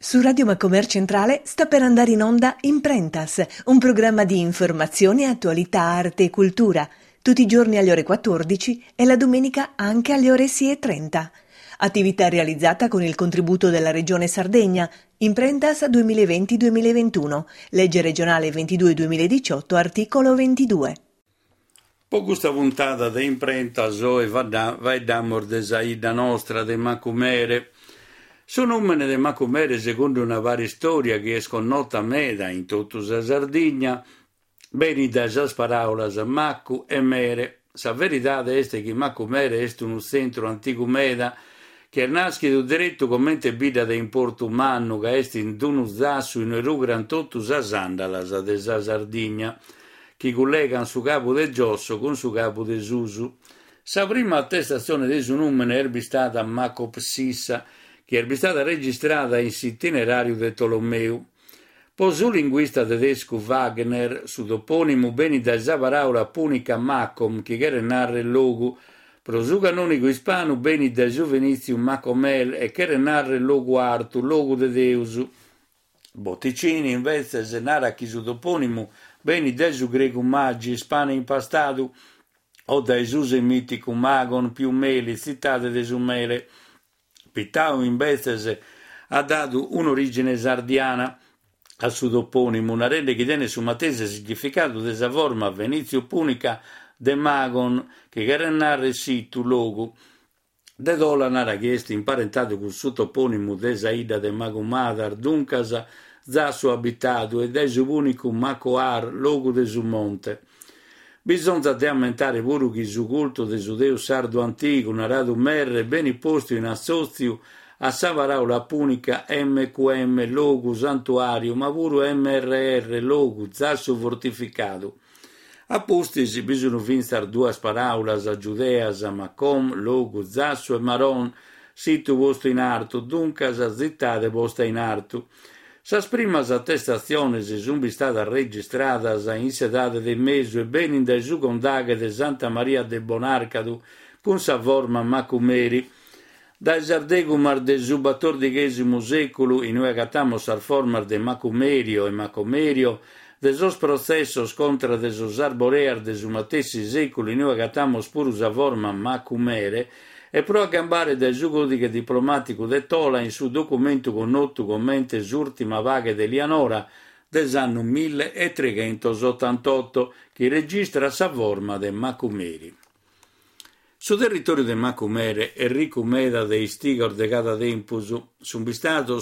Su Radio Macomer Centrale sta per andare in onda Imprentas, un programma di informazione, attualità, arte e cultura, tutti i giorni alle ore 14 e la domenica anche alle ore 6:30. Attività realizzata con il contributo della Regione Sardegna, Imprentas 2020-2021, legge regionale 22-2018, articolo 22. Po questa puntata di Imprentas vai d'amor de Saida nostra de Macumere. Sono umane de Macumere secondo una varia storia che è sconnota meda in tutta la Sardegna, beni da sas paraulas Macu e Mere. Sa verità è che Macumere è un centro antico meda che nasce do diretto commente bida de importo umano che è in dunu zassu in erugran tottu sas andalas de sa Sardegna, che collegano su capo del Giosso con su capo del Susu. Sa prima attestazione di su nome è stata Macopsissa, che è stata registrata in itinerario di Tolomeu. Poi su linguista tedesco Wagner, su toponimo beni da Zavaraula punica Macom, che era narra il logo, pro su canonico ispano beni da Juvenizio Macomel, e che era narra il logo Artu, logo de Deusu. Botticini invece se narra chi su toponimo beni da su greco magi, ispano impastato, o da Esuse mitico magon più meli, citate de su mele. Pittau invece ha dato un'origine sardiana al suo toponimo, una rende che tiene su matese significato desa forma venizio punica de magon che garannare situ logo de dola nara che è imparentato con suo toponimo de Saida de Magomadar duncasa za suo abitato e de su unico macoar logo de su monte. Bisogna di aumentare pure che su culto de su deo sardo antico, narrato merre, beni posto in assozio a Savaraula punica MQM, logo santuario, ma pure MRR, logo, zasso fortificato. A postisi bisogna vinstar due paraulas a Giudeas, a Macom, logo, zasso e Maron, sito posto in arto, dunque sa zittate posta in arto. Sas primas attestazioni sono state registrate in sedate del mese e bene in su condaghe de Santa Maria de Bonarcadu con sa forma Macumeri. Dai Sardegumar del su XIV secolo in cui agatamo sar formar de Macumerio e Macomerio, de sos processos contra de sos arborear de su matessi secolo in cui agatamo spuru sa forma Macumere, e pro a gambare del suo codice diplomatico de Tola in su documento connotto commente s'ultima vaga de Lianora dell'anno 1388 che registra sa forma de Macumeri. Su territorio de Macumere Enrico Meda de Istigor de Gata Tempusu sun stato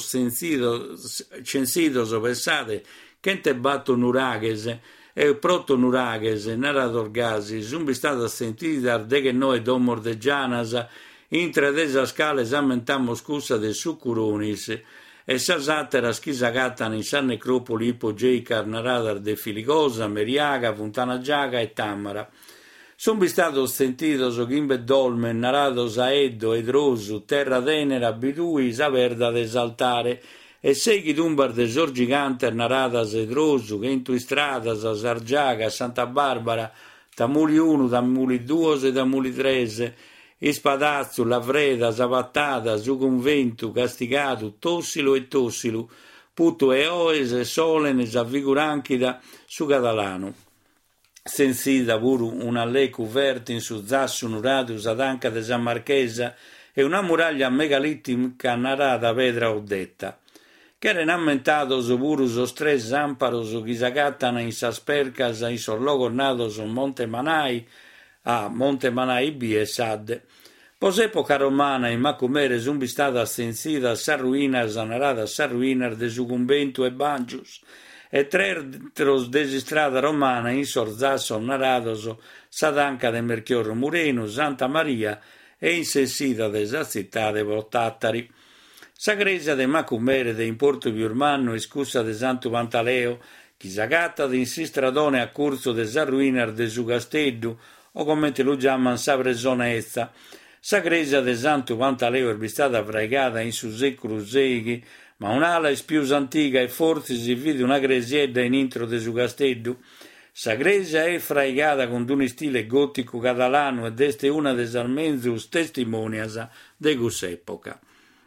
censito sopessate che batto nuraghese e proto nuraghese, narrator gasi, sun stato sentiti de che noi domor de Gianasa, intra desa scala esamentamo scusa de succuronis, e sa satera schisagatan in san necropoli ipogeicar narradar de Filigosa, Meriaga, Fontana Giaga e Tamara. Sun stato sentito so chimbe dolmen, narrato Saeddo, Edrosu, terra tenera, bidui, sa verda desaltare, e sei chi tumbar de sor gigante narratas Edrosu, che in tu stradas, Sargiaga, Santa Barbara, Tamuli 1, Tamuli 2 e Tamuli 3, Ispadazzo, Lavreda, Savattata, su convento, castigato, Tossilo e Tossilu, Puto e Oese, Solene, Saviguranchida, su Catalano. Sensita pure una lei coverta in su zasso nurato, Sadanca de San Marchesa, e una muraglia megalittica narrata Pedra Odetta. Che era ammentato su pure su tre zamparos che s'agattano in saspercas in sorlogo nato su Monte Manai, a Monte Manai B e Sadde. Pos'epoca romana in Macumere sono stata sensita a ruinas, narrata a ruinas de su convento e Bangius, e tre desistrada romana in sorzasso narratos Sadanca de Merchiorro Mureno, Santa Maria e insensita de sa città de Portattari. Sa gresia de Macumere de importo più urbano e scusa de Santo Pantaleo, chi s'agatta de insistradone a corso de sa ruinar de su castello, o come lo chiamano sa presona essa. Sa gresia de Santo Pantaleo è stata fregata in su secolo seghi, ma un'ala è più antica e forse si vede una gresiedda in intro de su castello. Sa gresia è fregata con un stile gotico catalano ed este una de salmenzus testimonias de quest'epoca.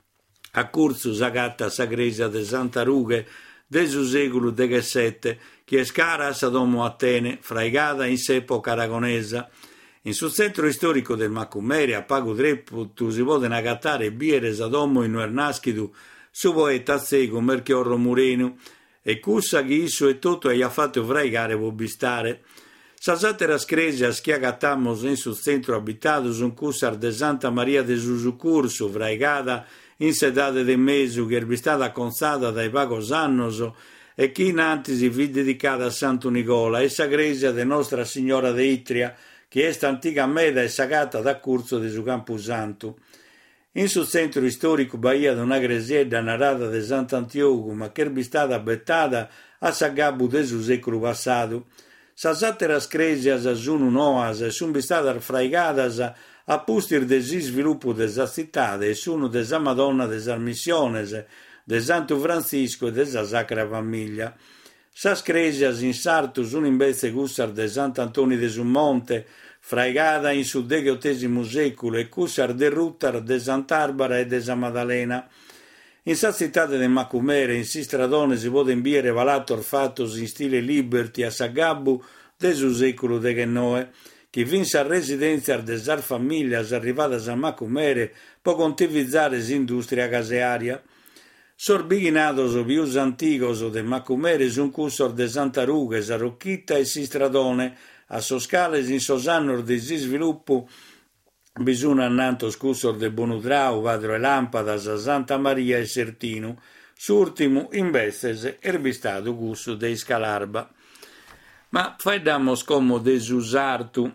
a cursus agatta sagresia de Santa Rughe de su secolo XVII, che è scaras ad Homo Atene, fraigata in s'epoca aragonesa. In sul centro storico del Macumere, a Pago Drepputu, si possono agattare bieres ad Homo in Nuernaschidu, su poeta Zego, Merchiorro Mureno, e cussa che isso e tutto e ha fatto fraigare bobistare. Sasatera scresia schiagattamos in sul centro abitato un cussar de Santa Maria de Susucurso, fraigata in sedate de Mesu, che è stata consata dai Pagos Annoso, e che in antisi vi dedicata a Santo Nicola, e sagresia de Nostra Signora de Itria, che è antica meda e sagata da curso de su Camposanto. In sul centro storico Bahia de una gresiedda narrata de Sant'Antioco, ma che è stata bettata a Sagabu de su secolo passato. Sasatera scresias sono noas e sono state fraigadas a pustir de si sviluppo de sa cittade e sono de sa Madonna de sa Missiones, de Santo Francisco e de sa Sacra Famiglia. Sas cresias in sartu sono invece cussar de Sant'Antonio de su Monte, fraigata in su XVIII secolo, e cussar de Ruttar de Sant'Arbara e de sa Maddalena. In sa cittade de Macumere, in si stradone si può inviare valator fattos in stile liberty a Sagabbu de su secolo XIX, che vinse a residenza de sar famiglia arrivata a Macumere può contivizzare s'industria casearia. Sorbiginados pius antigos de Macumere sun cussor de Santa Rughe, sa Rocchitta e si stradone, a soscales in sosannor di si sviluppo bisogna annantos cussor de Bonudrau, Vadro e Lampadas, a Santa Maria e Sertinu, s'ultimo in vestes erbistato cusso de Scalarba. Ma faidamos como de Susartu.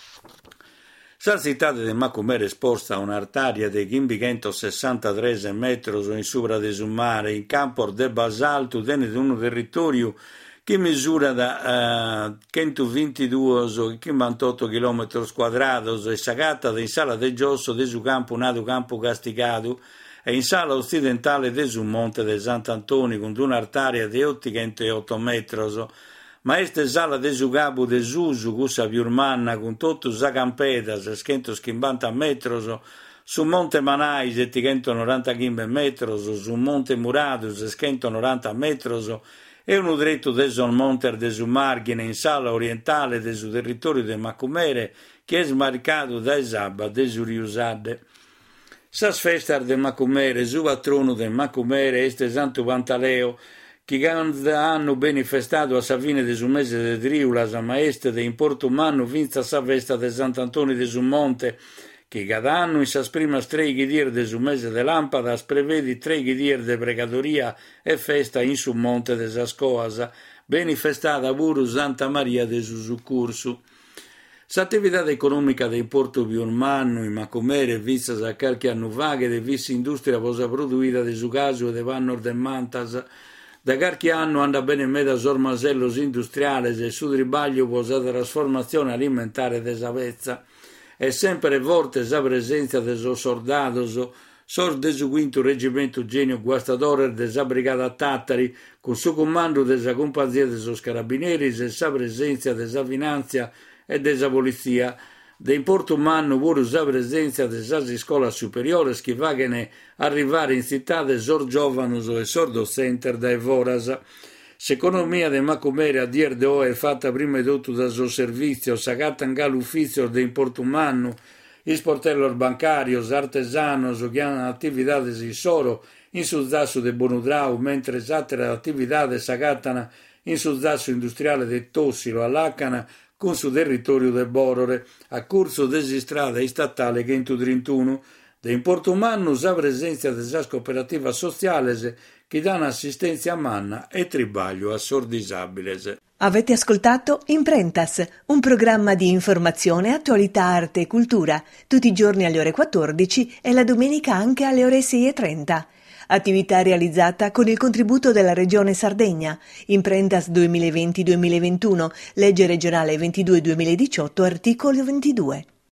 Sa cittade de Macumere esposta a un'artaria de 563 metros in sopra de su mare, in campo de basalto, dentro un territorio che misura da 122 58 km quadrados e sagata in sala de Giosso de su campo nato campo castigato e in sala occidentale de su monte de Sant'Antonio con un'artaria de 808 metros. Ma este sala de su capo de Susu, cussa piurmanna, con tutto sa campetas, 150 metros, su monte Manais, 195 metros, su monte Muradus, 190 metros, e uno dritto de son monte de su margine, in sala orientale de su territorio de Macumere, che è smarcato da Esabba de su Riusade. Sas festas de Macumere, su patrono de Macumere, este Santo Pantaleo, che hanno manifestato a sa fine de su mese de Triulas, ma este de in Porto Manno vinza sa festa de Sant'Antonio de su Monte, che cada anno in sas primas 3 ghidier de su mese de Lampadas prevedi 3 ghidier de pregatoria e festa in su Monte de Sascoasa, manifestata pure Santa Maria de su Succursu. S'attività economica del Porto Piormanno in Macumere vista da qualche anno fa che de vista industria posa produita de su caso e de Vannor de Mantas. Da qualche anno anda bene meda sormasellos industriales e su tribaglio posa trasformazione alimentare de savezza. E sempre forte sa presenza de so soldados, sor de su quinto reggimento Genio Guastador de sa brigata Tattari, con su comando de sa compagnia de sos carabinieri e sa presenza de sa finanza e de sa polizia. De in Porto Manno pure sa presenza de sa scuola superiore che vagano arrivare in città de sor giovanos e sor docenter da Evoras. S'economia de Macumere a dir de o è fatta prima di tutto da suo servizio, sagata in l'ufficio de in Porto Manno, i sportellos bancarios, artesanos che hanno attività di soro in sul zasso de Bonudrau, mentre altre attività sagata in sul zasso industriale de Tossilo, all'Acana, con su territorio del Borore, a corso desi strada statale 131, de in Porto Manno sa presenza della cooperativa sociale che danno assistenza a manna e tribaglio a sordisabiles. Avete ascoltato Imprentas, un programma di informazione, attualità, arte e cultura, tutti i giorni alle ore 14 e la domenica anche alle ore 6:30. Attività realizzata con il contributo della Regione Sardegna. Imprentas 2020-2021, legge regionale 22-2018, articolo 22.